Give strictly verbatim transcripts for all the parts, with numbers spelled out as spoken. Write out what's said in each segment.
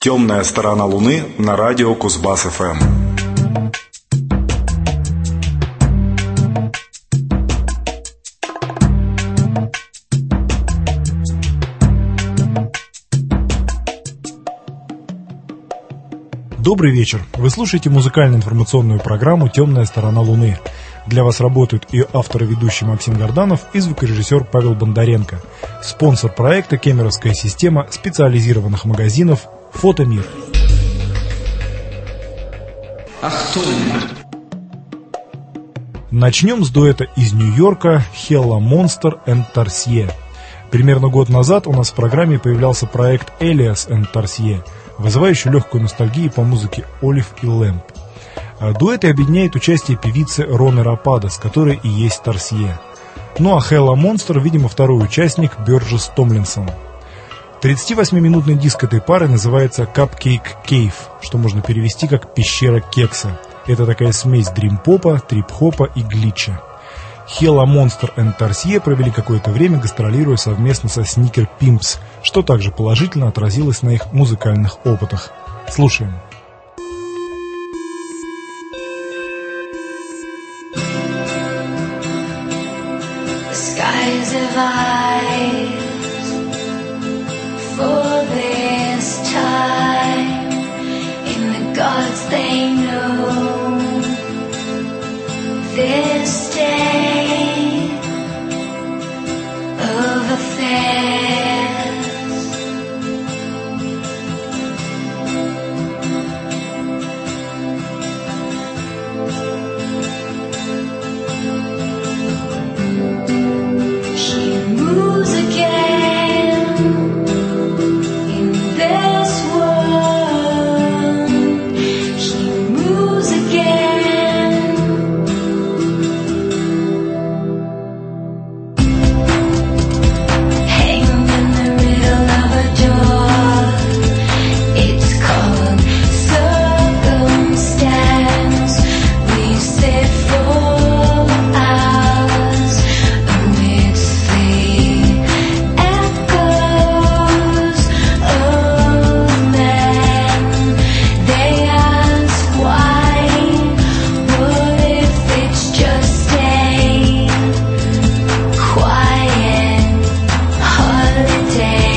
Темная сторона Луны на радио Кузбасс-ФМ. Добрый вечер. Вы слушаете музыкально-информационную программу «Темная сторона Луны». Для вас работают и автор и ведущий Максим Горданов, и звукорежиссер Павел Бондаренко. Спонсор проекта — кемеровская система специализированных магазинов «Фотомир». Achtung! Начнем с дуэта из Нью-Йорка Hella Monster and Tarsier. Примерно год назад у нас в программе появлялся проект Elias and Tarsier, вызывающий легкую ностальгию по музыке Олив и Лэмп. Дуэты объединяет участие певицы Роны Рападос, которая и есть Тарсье. Ну а Hella Monster, видимо, второй участник Бёрджес Томлинсон. тридцативосьмиминутный диск этой пары называется Cupcake Cave, что можно перевести как «пещера кекса». Это такая смесь дрим-попа, трип-хопа и глича. Hella Monster and Tarsier провели какое-то время, гастролируя совместно со Sneaker Pimps, что также положительно отразилось на их музыкальных опытах. Слушаем. Skies have eyes for this time, and the gods they know this day of affairs. She moves again in this world. She moves again. Hanging in the middle of a door. It's called circumstance. We sit for hours amidst the echoes of men. They ask why. What if it's just a quiet holiday?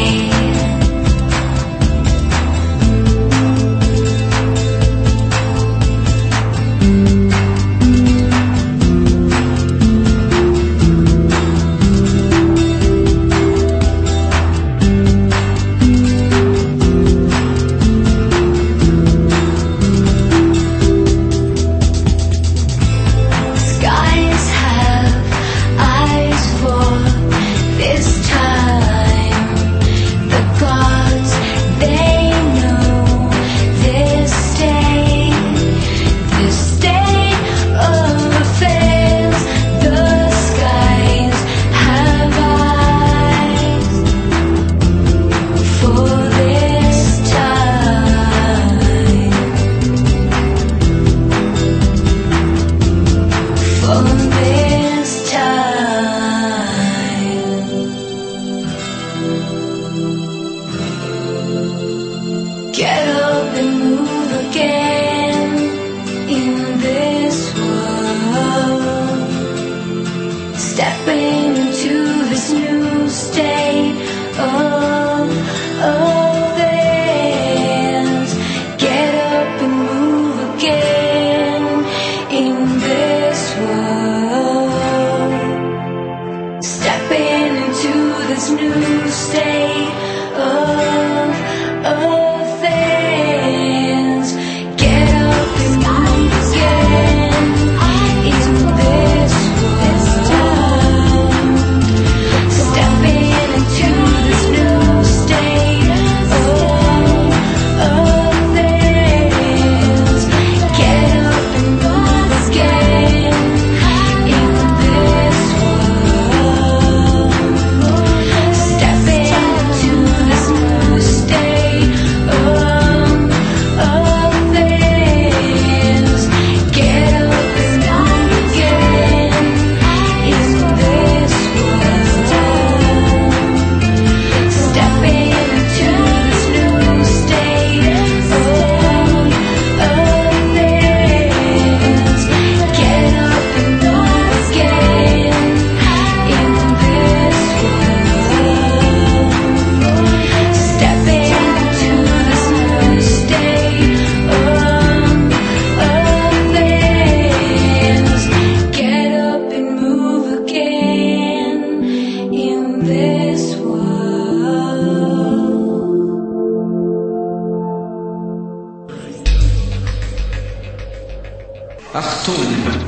Skies have eyes for this time. The gods, they know this state, this state of affairs. The skies have eyes for this time, for this time. Get up and move again in this world. Stepping into this new state of affairs. Get up and move again in this world. Stepping into this new state of affairs. Achtung!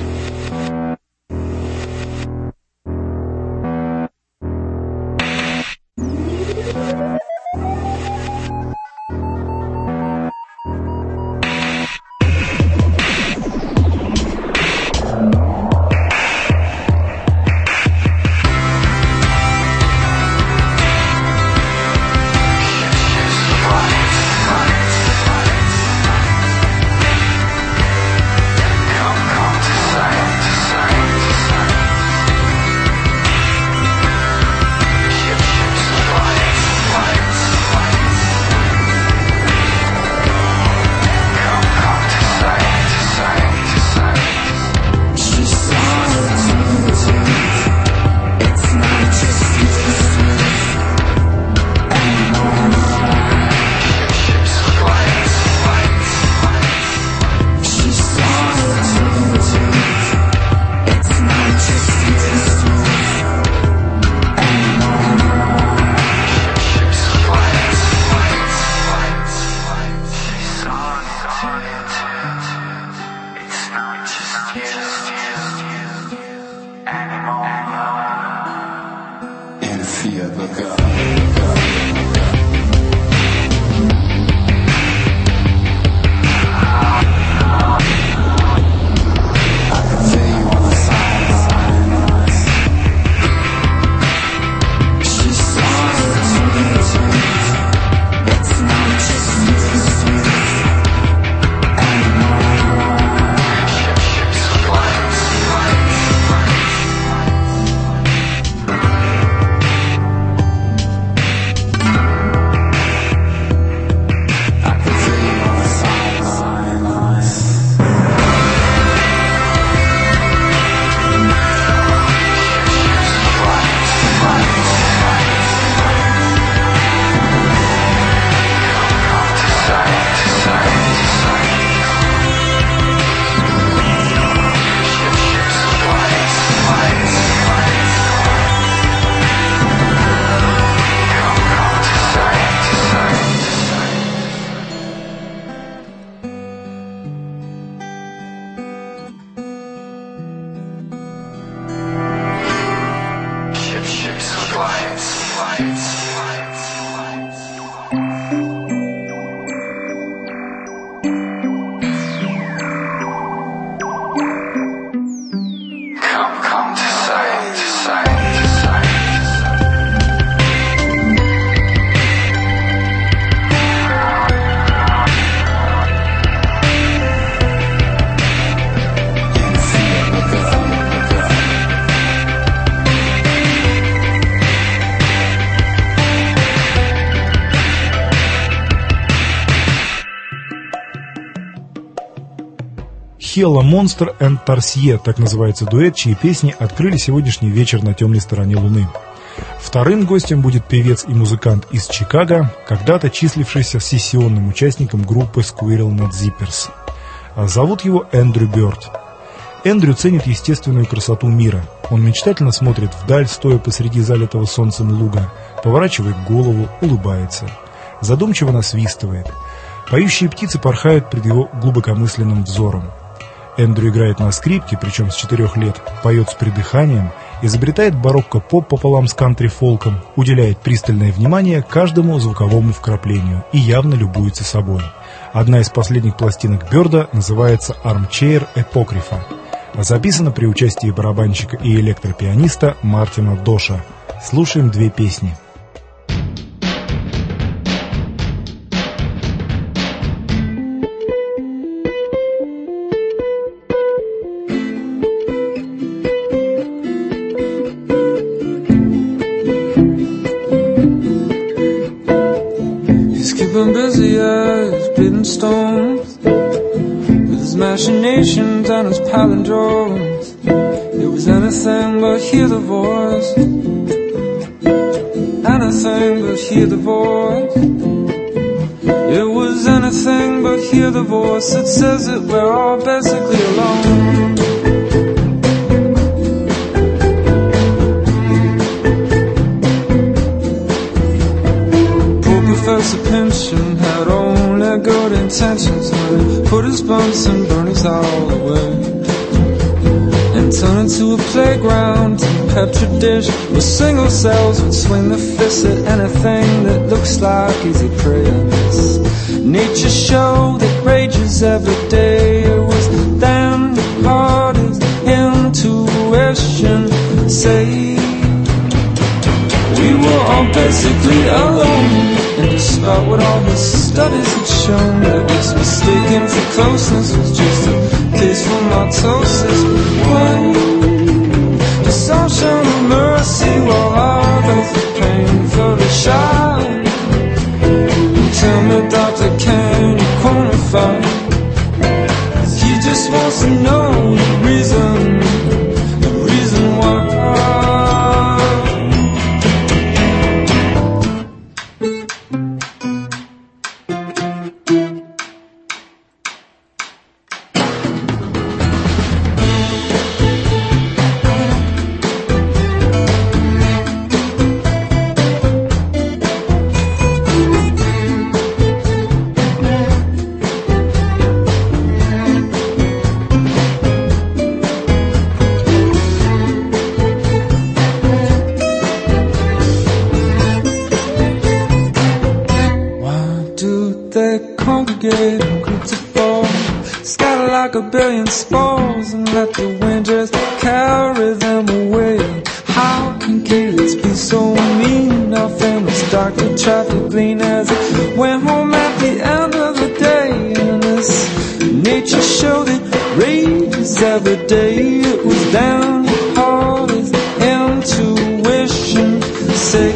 Hella Monster and Tarsier, так называется дуэт, чьи песни открыли сегодняшний вечер на темной стороне Луны. Вторым гостем будет певец и музыкант из Чикаго, когда-то числившийся сессионным участником группы Squirrel Nut Zippers. Зовут его Эндрю Бёрд. Эндрю ценит естественную красоту мира. Он мечтательно смотрит вдаль, стоя посреди залитого солнцем луга, поворачивает голову, улыбается. Задумчиво насвистывает. Поющие птицы порхают пред его глубокомысленным взором. Эндрю играет на скрипке, причем с четырех лет, поет с придыханием, изобретает барокко-поп пополам с кантри-фолком, уделяет пристальное внимание каждому звуковому вкраплению и явно любуется собой. Одна из последних пластинок Бёрда называется «Armchair Apocrypha». Записана при участии барабанщика и электропианиста Мартина Доша. Слушаем две песни. Busy as bitten stones, with his machinations and his palindromes. It was anything but hear the voice, anything but hear the voice. It was anything but hear the voice that says that we're all basically alone. Professor Pynchon had only good intentions when he put his bunsen burners all away. to a playground, to a petri dish where single cells would swing the fist at anything that looks like easy prey. This nature show that rages every day. It was damn the hardest intuition. Say we were all basically alone, and despite what all the studies had shown, that was mistaken for closeness was just a case for mitosis. Why does some show no mercy while others are painfully shy? Tell me, doctor, can you quantify? 'Cause he just wants to know the reason, the reason why. Like a billion spores, and let the wind just carry them away. How can Calyx be so mean? Our famous doctor tried to glean as it went home at the end of the day. And this nature show that rages every day. It was down the hardest intuition. Say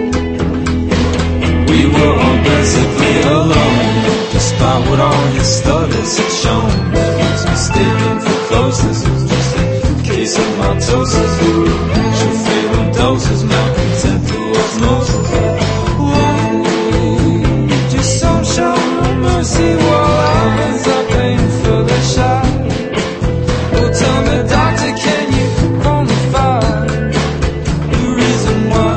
we were all basically alone, despite what all his studies had shown. Mistaken for closeness was just a case of mitosis. She'll feel in doses, malcontent through osmosis. Whoa, just some show no mercy while others are painfully shy. Well, tell me, doctor, can you quantify the reason why?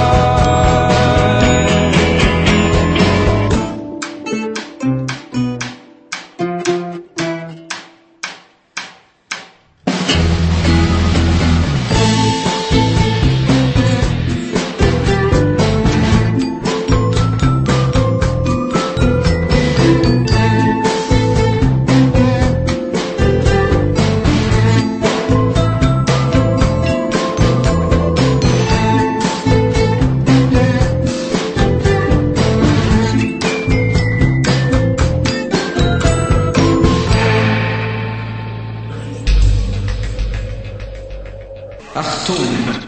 Achtung!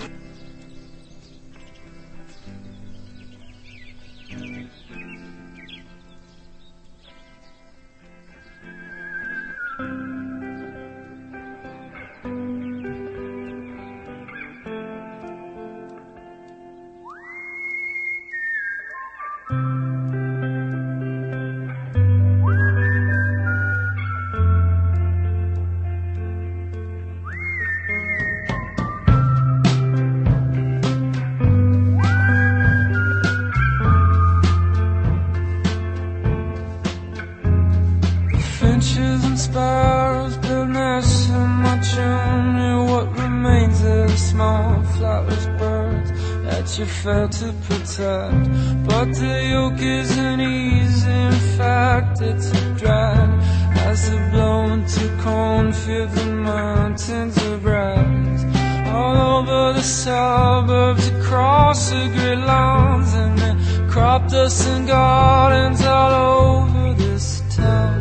Finches and sparrows build nests in my chimney. What remains of small flightless birds that you failed to protect. But the yoke isn't easy, in fact it's a drag. As they blow into cornfields and mountains of rags. All over the suburbs, across the grid lines, and the crop dust and gardens all over this town.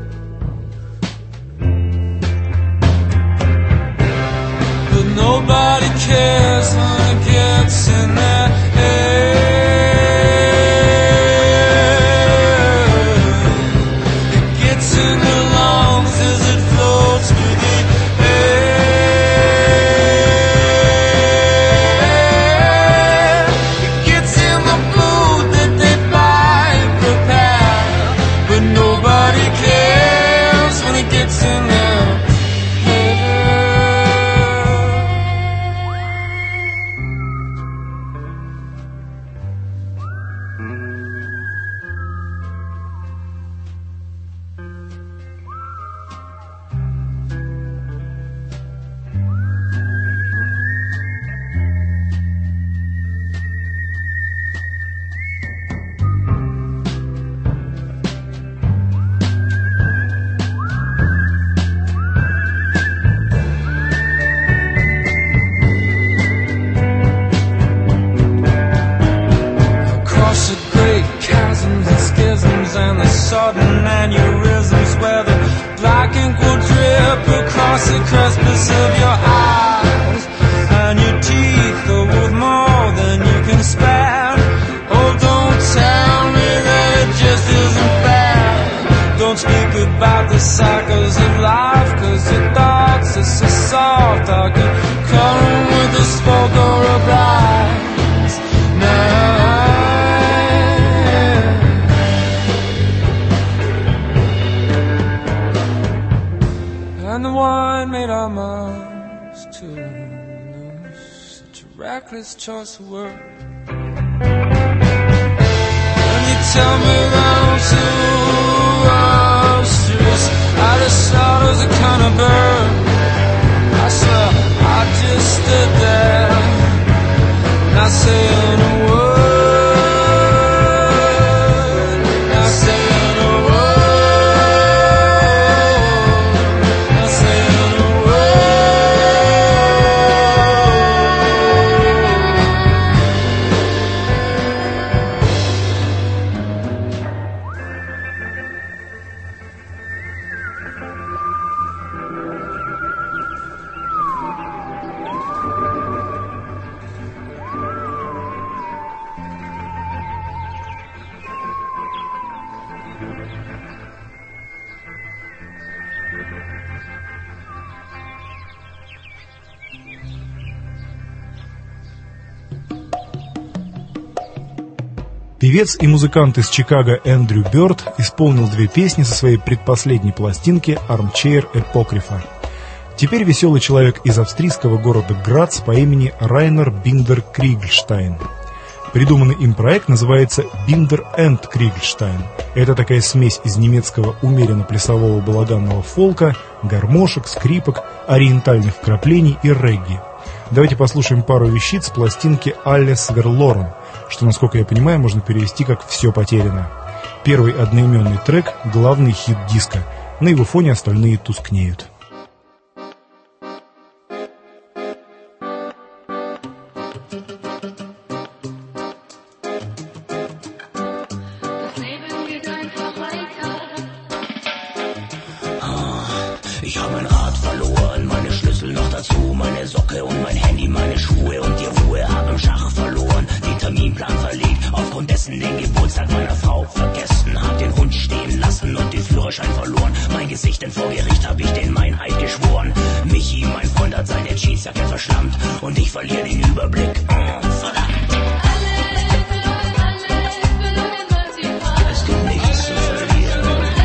Nobody cares when it gets in their head. It gets in their lungs as it floats through the air. It gets in the food that they buy and prepare. aneurysms where the black ink will drip across the crespus of your eyes, and your teeth are worth more than you can spare. Oh, don't tell me that it just isn't bad. Don't speak about the cycles of life, cause your thoughts are so soft I can come with a spoke or a blast now. And the wine made our mouths to lose. Such a reckless choice of words. And you tell me that I'm too obstruse. I just thought I was a kind of bird. I swear I just stood there, not saying a word, not saying a word, not saying a Певец и музыкант из Чикаго Эндрю Бёрд исполнил две песни со своей предпоследней пластинки «Armchair Apocrypha». Теперь веселый человек из австрийского города Грац по имени Райнер Биндер Кригельштайн. Придуманный им проект называется «Биндер энд Кригельштайн». Это такая смесь из немецкого умеренно-плясового балаганного фолка, гармошек, скрипок, ориентальных вкраплений и регги. Давайте послушаем пару вещиц с пластинки «Alles verloren», что, насколько я понимаю, можно перевести как «все потеряно». Первый одноименный трек – главный хит диска. На его фоне остальные тускнеют. Ich habe mein Rad verloren, meine Schlüssel noch dazu, meine Socke und mein Handy, meine Schuhe und die Ruhe, hab im Schach verloren, den Terminplan verlegt, aufgrund dessen den Geburtstag meiner Frau vergessen, hab den Hund stehen lassen und den Führerschein verloren, mein Gesicht denn vor Gericht hab ich den Meinheit geschworen, Michi, mein Freund, hat seine Jeansjacke verschlammt und ich verliere den Überblick, oh, verdammt. Es gibt nichts zu verlieren.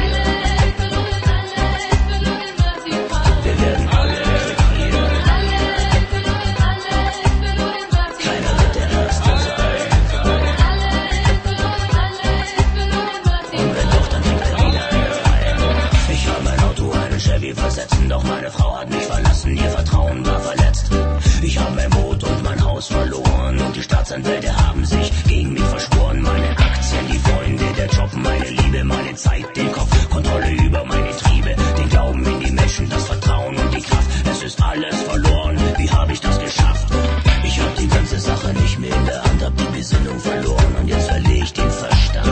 Wir werden alle verlieren. Keiner wird der Erste sein. Und wenn doch, dann fängt er wieder an. Ich habe mein Auto einen Chevy versetzen, doch meine Frau hat mich verlassen, ihr Vertrauen war verletzt. Ich habe mein Boot und mein Haus verloren und die Staatsanwälte haben sich gegen mich verschworen. Meine Aktien, die Freunde, der Job, meine Liebe, meine Zeit, den Kopf, Kontrolle über meine Triebe, den Glauben in die Menschen, das Vertrauen und die Kraft. Es ist alles verloren, wie habe ich das geschafft? Ich habe die ganze Sache nicht mehr in der Hand, hab die Besinnung verloren und jetzt verliere ich den Verstand.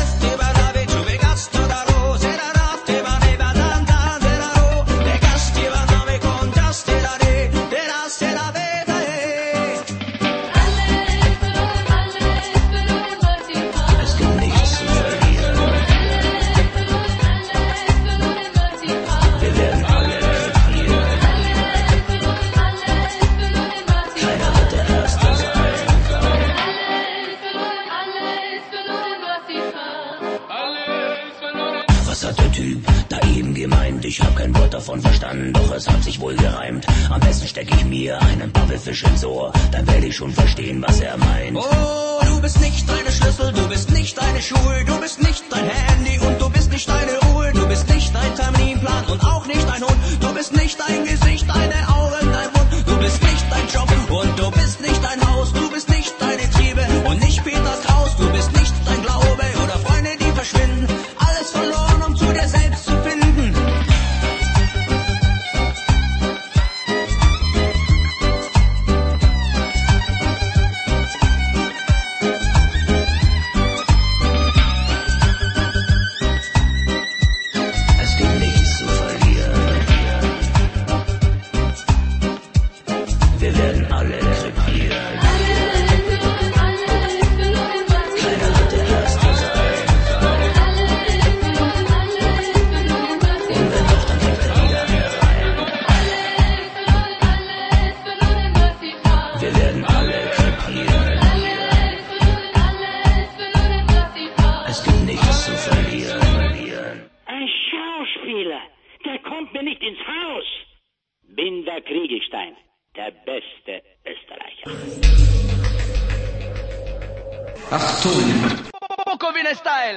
Ich hab kein Wort davon verstanden, doch es hat sich wohl gereimt. Am besten steck ich mir einen Pappelfisch ins Ohr, dann werde ich schon verstehen, was er meint. Oh, du bist nicht deine Schlüssel, du bist nicht deine Schuhe, du bist nicht dein Handy und du bist nicht deine Ruhe, du bist nicht dein Terminplan und auch nicht dein Hund, du bist nicht dein Gesicht, deine Augen, dein Mund, du bist nicht dein Job und du bist nicht dein Haus, du bist nicht deine Triebe und nicht Peter Kraus, du bist nicht dein Glaube oder Freunde, die verschwinden, alles verloren, um zu dir selbst zu finden. nicht ins Haus. Bin der Kriegelstein, der beste Österreicher. Achtung! Bukovina Style!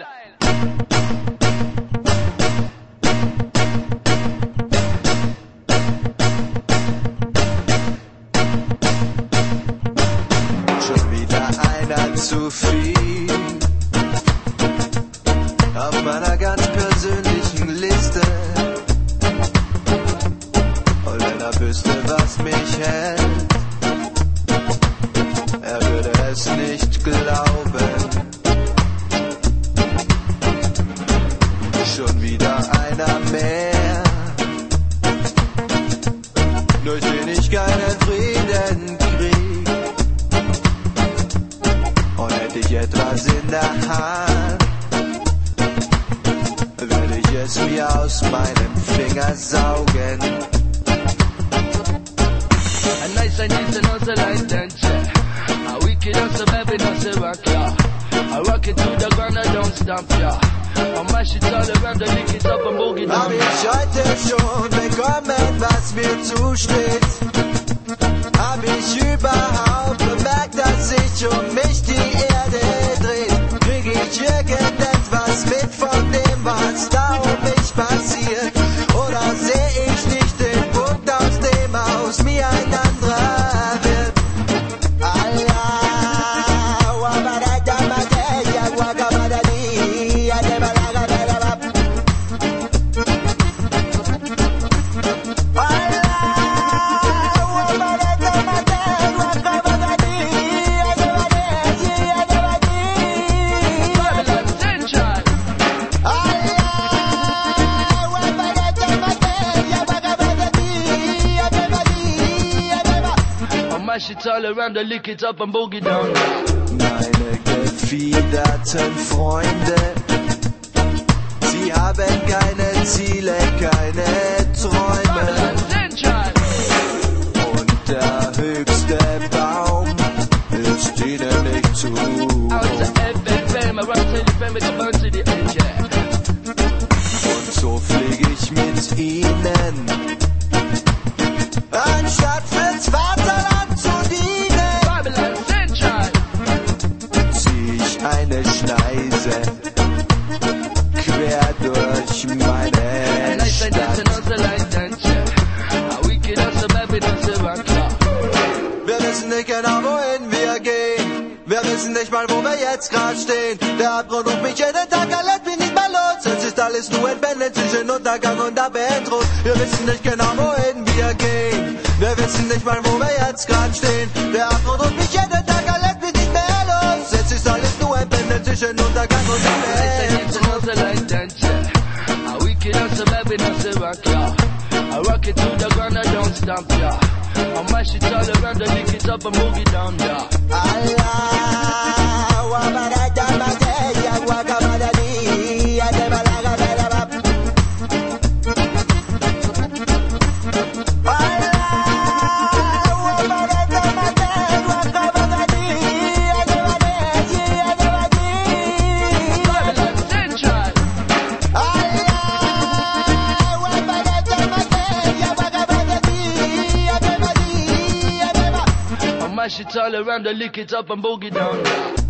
Schon wieder einer zu viel auf meiner ganz persönlichen Liste. Und wenn er wüsste, was mich hält, er würde es nicht glauben. Schon wieder einer mehr, durch den ich keinen Frieden krieg. Und hätte ich etwas in der Hand, würde ich es mir aus meinem Finger saugen. A nice and easy, no so like danger. A wicked and so baby, no so rock ya. I rock it to the ground, I don't stomp ya. I mash it all around, I lick it up and boogie down. Hab ich heute schon bekommen, was mir zusteht? Hab ich überhaupt bemerkt, dass sich um mich die Erde dreht? Krieg ich irgendetwas mit von dem, was da um mich passiert? Oder seh ich nicht den Punkt, aus dem aus mir ein anderer wird? Mash it all around, I lick it up and boogie down. Meine gefiederten Freunde, sie haben keine Ziele, keine Träume. Und der höchste Baum ist ihnen nicht zu hoch. Und so flieg ich mit ihnen, anstatt fürs Vaterland zu dienen. Zieh ich eine Schneise quer durch meine Stadt. Wir wissen nicht genau, wohin wir gehen. Wir wissen nicht mal, wo wir jetzt gerade stehen. Der Abgrund ruft mich jeden Tag, er lässt mich nicht mehr los. Es ist alles nur ein Pendeln zwischen Untergang und Abendrot. Wir wissen nicht genau, wohin wir gehen. Wir wissen nicht mal, wo wir jetzt gerade stehen. Der Abgrund ruft mich jeden Tag, er lässt mich nicht mehr los. Es ist alles nur ein Pendeln zwischen Untergang und Abendrot. I rock it to the ground, I don't stomp ya. I mash it all around, I lick it up and boogie down, ya. Allah, wa barata mateya, wa kamadani, ya de balaga bela. Mash it all around, I lick it up and boogie down.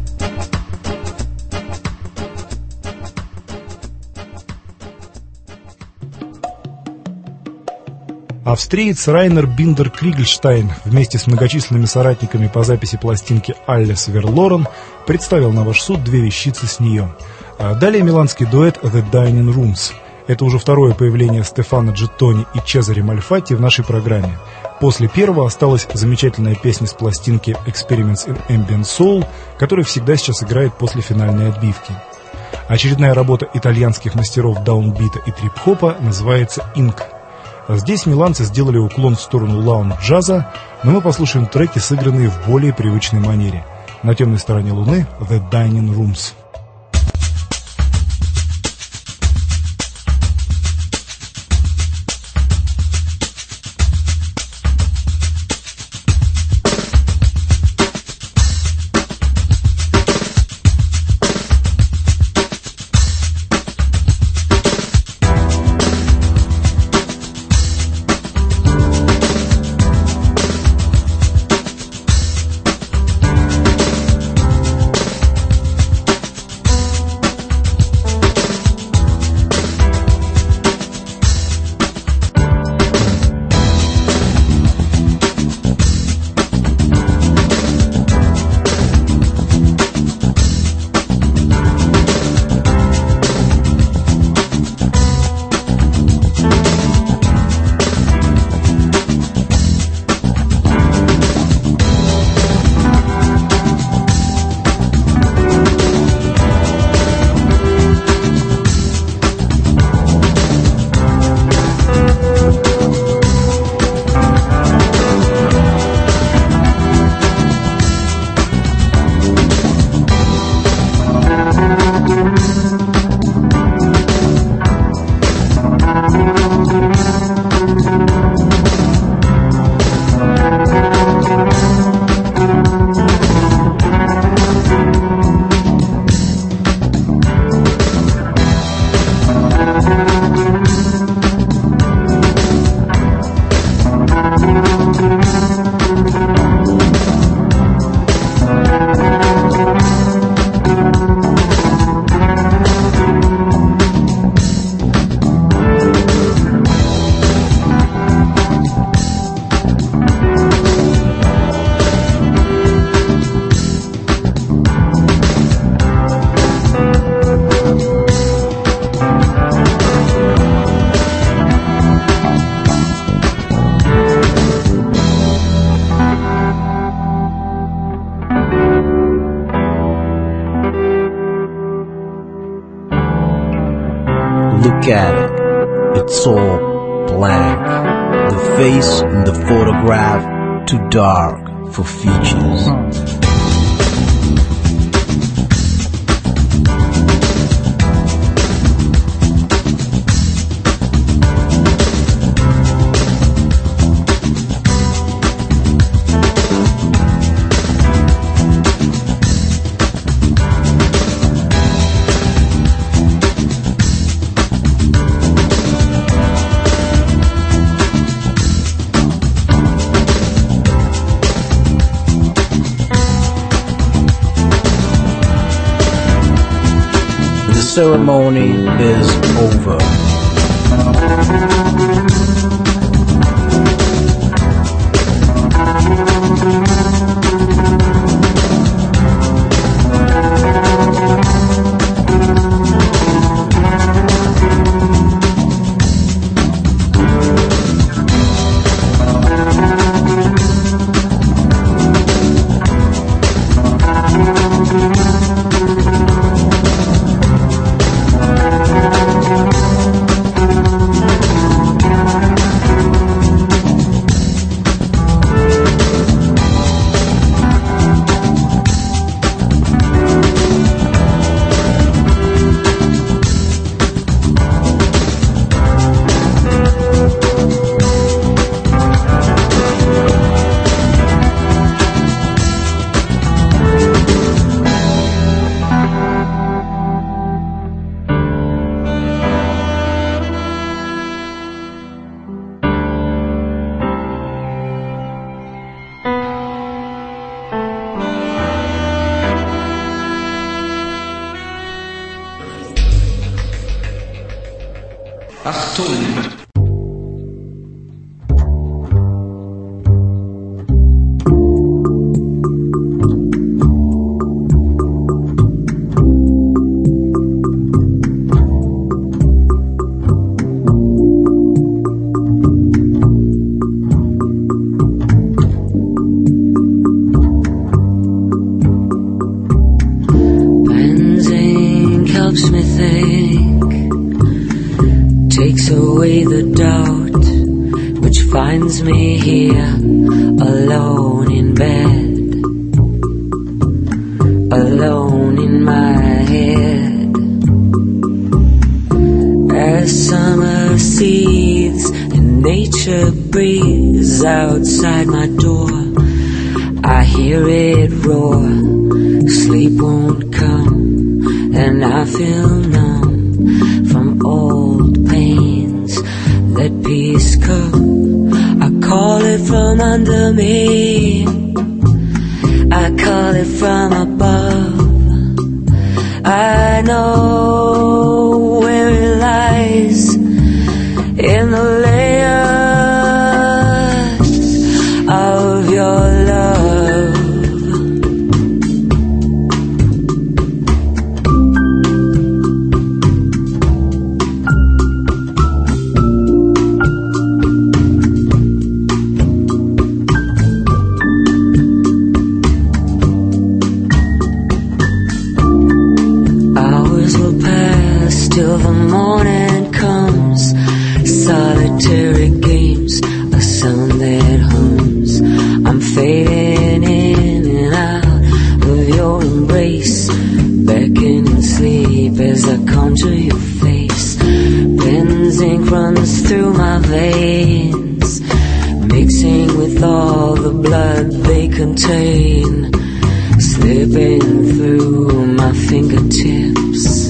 Австриец Райнер Биндер Кригельштайн вместе с многочисленными соратниками по записи пластинки Alles Verloren представил на ваш суд две вещицы с нее. Далее миланский дуэт The Dining Rooms. Это уже второе появление Стефано Джеттони и Чезаре Мальфатти в нашей программе. После первого осталась замечательная песня с пластинки Experiments in Ambient Soul, которая всегда сейчас играет после финальной отбивки. Очередная работа итальянских мастеров даунбита и трип-хопа называется Ink. Здесь миланцы сделали уклон в сторону лаунж-джаза, но мы послушаем треки, сыгранные в более привычной манере. На темной стороне Луны The Dining Rooms. look at it, it's all blank. The face in the photograph, too dark for features. The ceremony is over. Achtung! Benzene helps me think, takes away the doubt, which finds me here alone in bed, alone in my head. As summer seethes and nature breathes outside my door, I hear it roar. Sleep won't come, and I feel numb from old pains that peace come. I call it from under me, I call it from above. I know where it lies, in the layers of your love. Till the morning comes, solitary games, a sound that hums. I'm fading in and out of your embrace, beckoning sleep as I conjure your face. Benzene runs through my veins, mixing with all the blood they contain, slipping through my fingertips,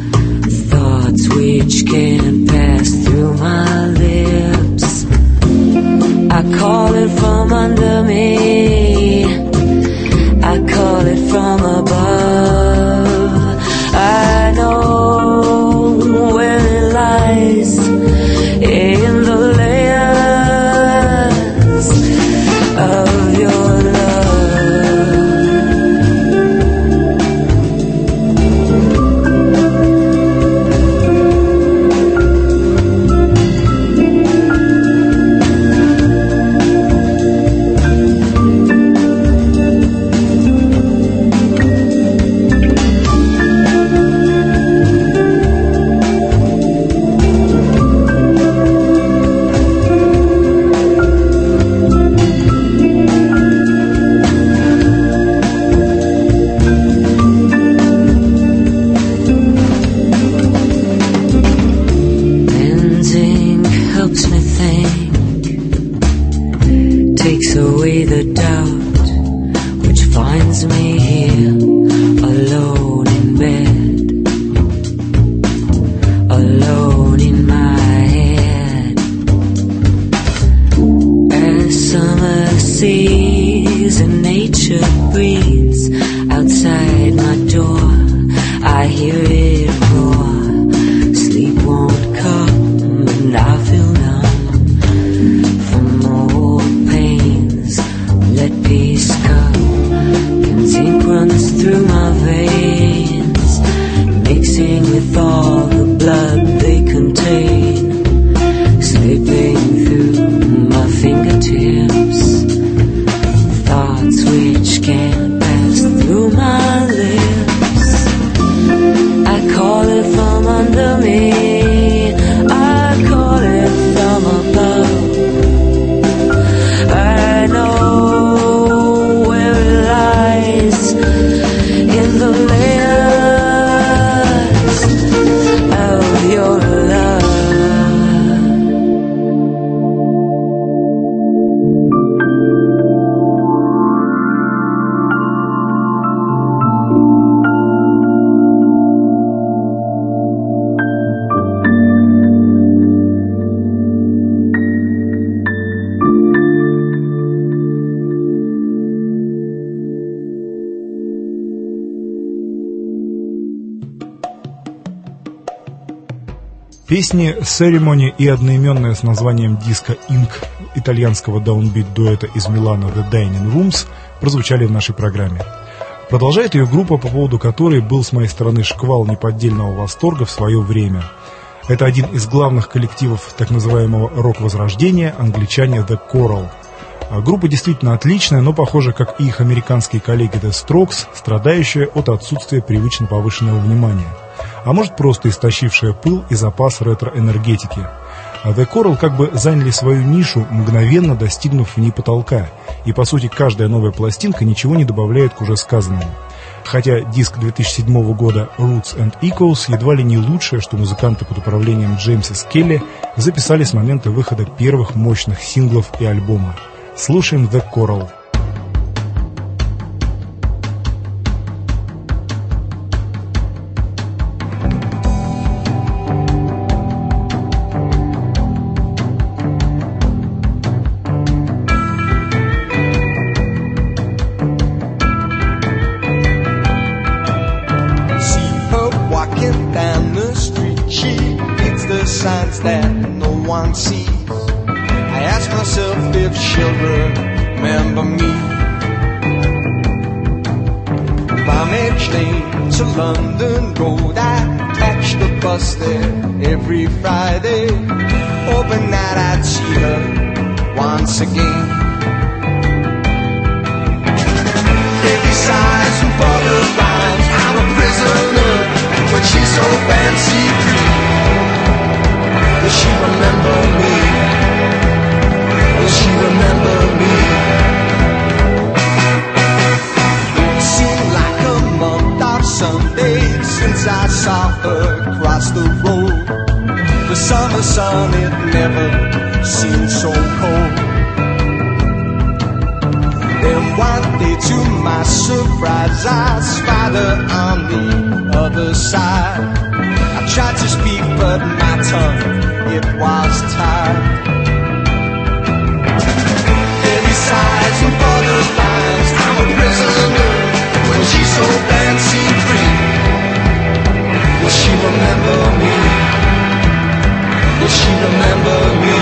which can't pass through my lips. I call it from under me, I call it from above. I know where it lies, in the layers of your love. sees and nature breathes outside my door. I hear it roar. Sleep won't come and I feel numb from old pains. Let peace come. And zinc runs through my veins, mixing with all the blood they contain, slipping through my fingertips, thoughts which can't pass through my lips. I call it from under me, I call it from above. I know where it lies in the layers of your love. Песни «Ceremony» и одноименная с названием диска «Ink» итальянского даунбит-дуэта из Милана «The Dining Rooms» прозвучали в нашей программе. Продолжает ее группа, по поводу которой был с моей стороны шквал неподдельного восторга в свое время. Это один из главных коллективов так называемого рок-возрождения, англичане The Coral. Группа действительно отличная, но, похоже, как и их американские коллеги The Strokes, страдающая от отсутствия привычно повышенного внимания. А может, просто истощившая пыл и запас ретро-энергетики. А The Coral как бы заняли свою нишу, мгновенно достигнув в ней потолка, и, по сути, каждая новая пластинка ничего не добавляет к уже сказанному. Хотя диск две тысячи седьмого года Roots and Echoes едва ли не лучшее, что музыканты под управлением Джеймса Скелли записали с момента выхода первых мощных синглов и альбома. Слушаем The Coral. That no one sees. I ask myself if she'll remember me. From each day to London Road, I catch the bus there every Friday, hoping that I'd see her once again. Baby sighs and borderlines, I'm a prisoner, but she's so fancy free. Will she remember me? Will she remember me? It seemed like a month of Sundays since I saw her cross the road. The summer sun, it never seemed so cold. Then one day to my surprise, I spied her on the other side. I tried to speak but my tongue, it was tied. Heavy sighs and borderlines, I'm a prisoner when she's so fancy free. Will she remember me? Will she remember me?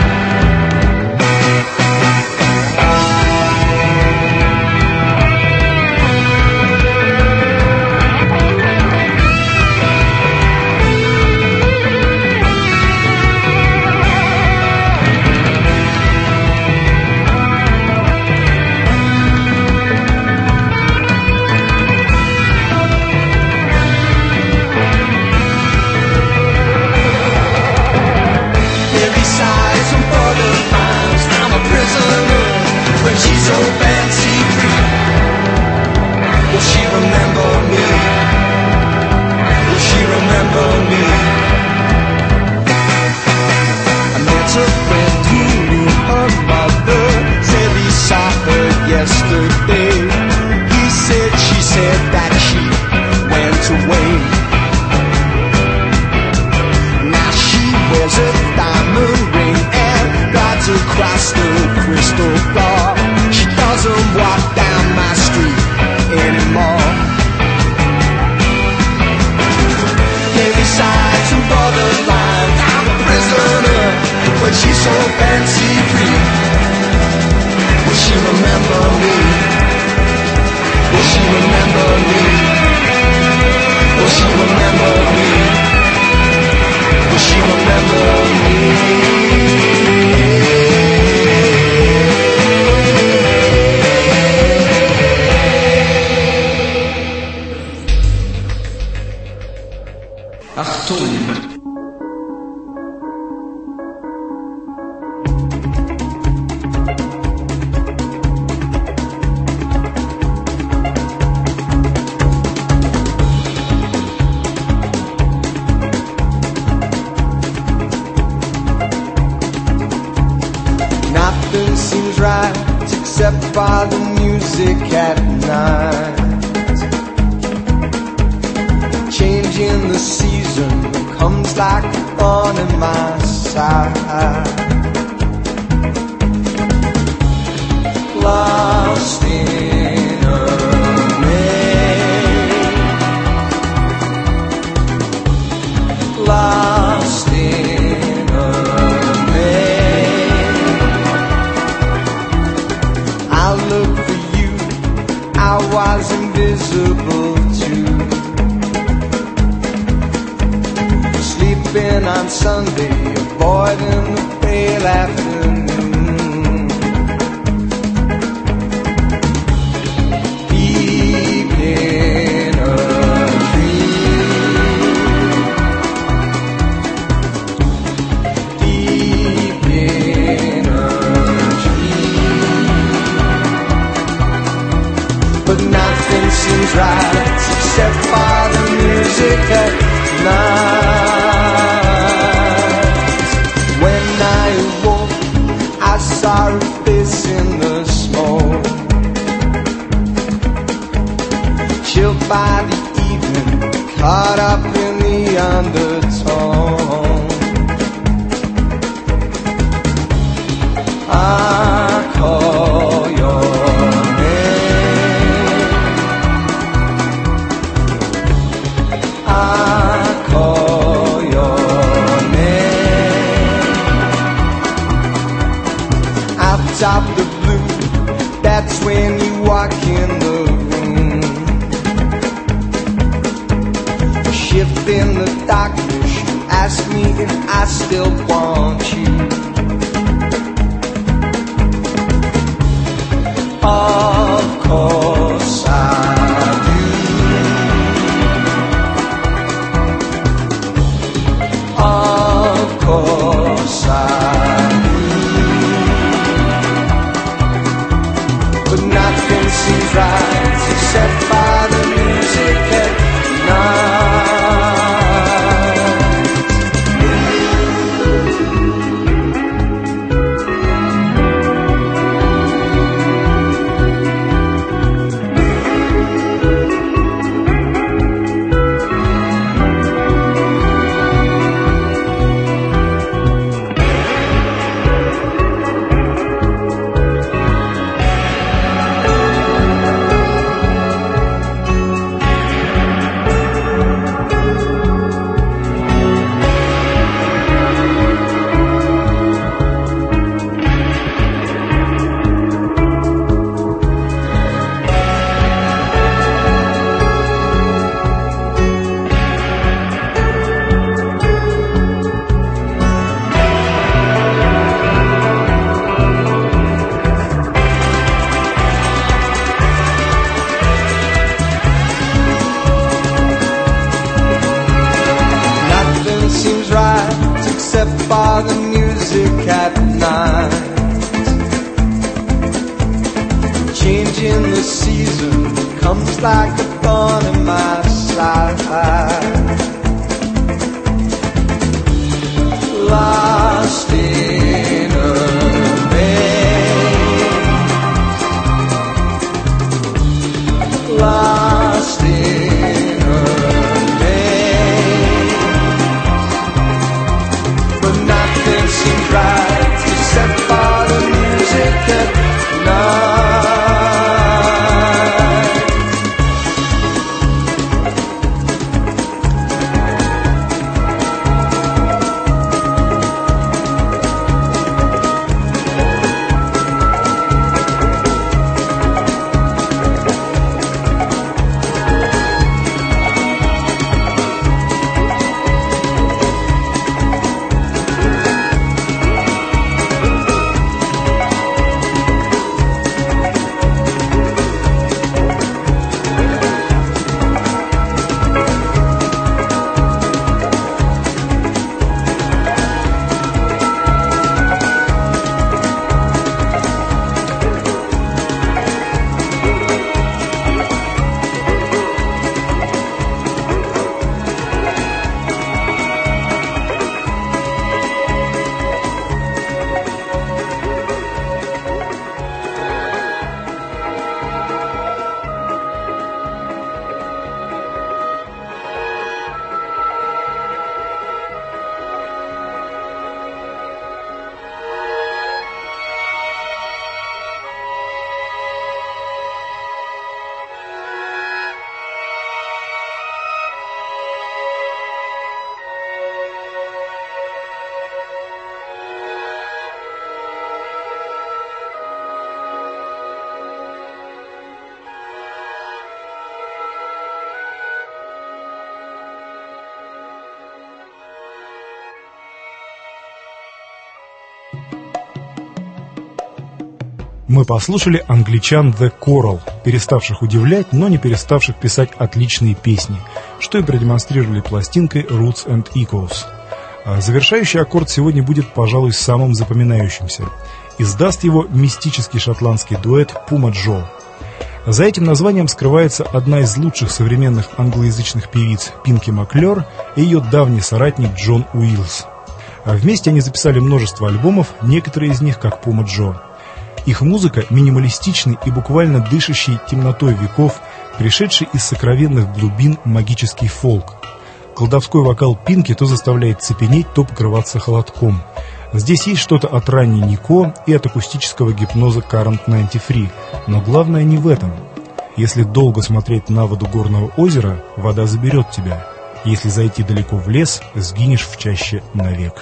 She's so fancy free. Will she remember me? Will she remember me? I met a friend who knew her mother, said he saw her yesterday. He said she said that she went away. Now she wears a diamond ring and rides across the crystal floor. you remember me? Achtung! Nothing seems right except for the music at night. Changing the season comes like a thorn in my side. Lost in a maze, lost in a maze. I look for you, I was invisible too. Sleeping on Sunday, avoiding the pale afternoon. Deep in a dream, deep in a dream. But nothing seems right except for the music at night. When I awoke, I saw her face in the smoke. Chilled by the evening, caught up in the undertone. I call your name, I call your name. Out of the blue, that's when you walk in the room. Shift in the darkness, you ask me if I still want you. Of course I do. Of course I do. But nothing seems right except for the music at night. For the music at night, changing the season comes like a thorn in my side. Lost in a maze, lost in a maze. But nothing seems right except for the music at night. Мы послушали англичан The Coral, переставших удивлять, но не переставших писать отличные песни, что и продемонстрировали пластинкой Roots and Echoes. А завершающий аккорд сегодня будет, пожалуй, самым запоминающимся. Издаст его мистический шотландский дуэт Puma Joe. За этим названием скрывается одна из лучших современных англоязычных певиц Пинки Маклёр и ее давний соратник Джон Уиллс. А вместе они записали множество альбомов, некоторые из них как Puma Joe. Их музыка минималистичный и буквально дышащий темнотой веков, пришедший из сокровенных глубин магический фолк. Колдовской вокал Пинки то заставляет цепенеть, то покрываться холодком. Здесь есть что-то от ранней Нико и от акустического гипноза Current девяносто три, но главное не в этом. Если долго смотреть на воду горного озера, вода заберет тебя. Если зайти далеко в лес, сгинешь в чаще навек.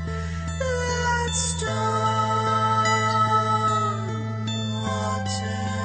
Storm water.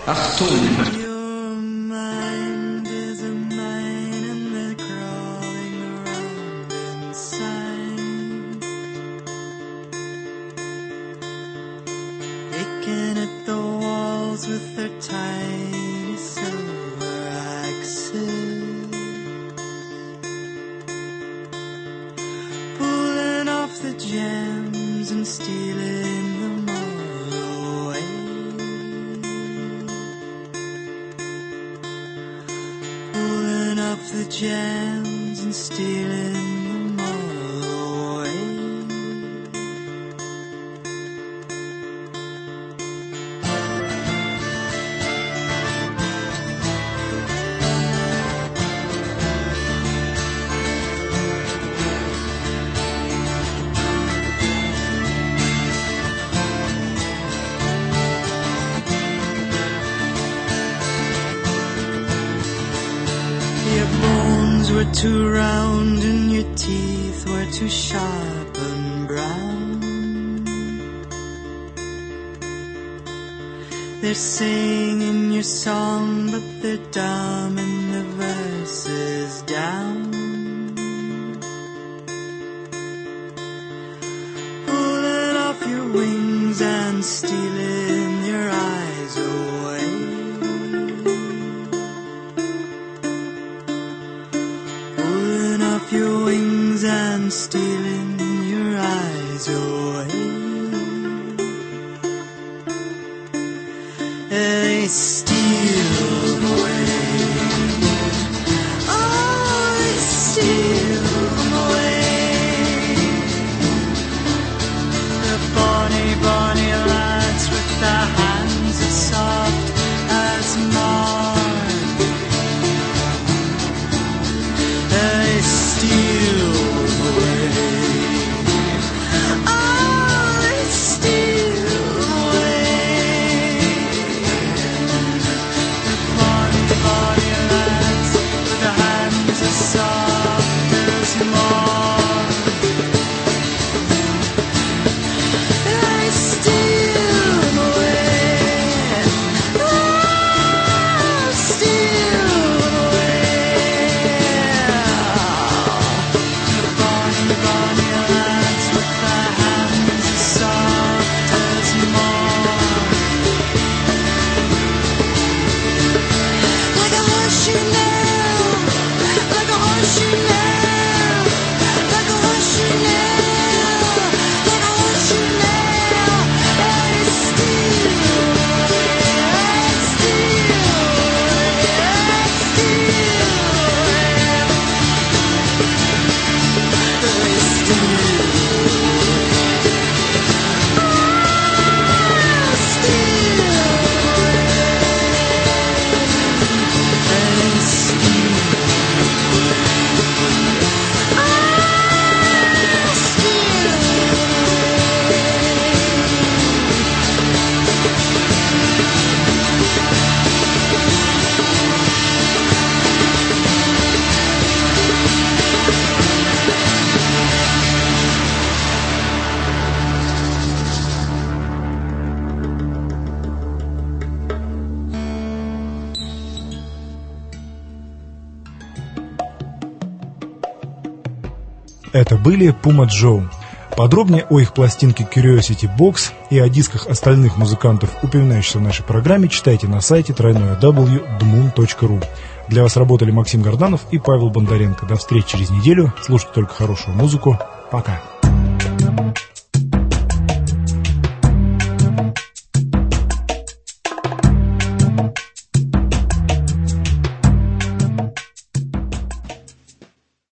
Achtung! With their tiny silver axes, pulling off the gems and stealing them all away, pulling off the gems and stealing them all away. Were too round and your teeth were too sharp and brown. They're singing your song, but they're dumb and the verse is down. Pulling off your wings and stealing your eyes away. Your wings and stealing your eyes away. They steal away. Oh, they steal away. The bonny, bonny lads with their hands as soft as mine. They steal away. Oh, they steal away. The bonny, bonny lads with their hands as soft as mine. They steal away. Oh, steal away. Это были Puma Joe. Подробнее о их пластинке Curiosity Box и о дисках остальных музыкантов, упоминающихся в нашей программе, читайте на сайте дабл ю дабл ю дабл ю точка дмун точка ру. Для вас работали Максим Горданов и Павел Бондаренко. До встречи через неделю. Слушайте только хорошую музыку. Пока.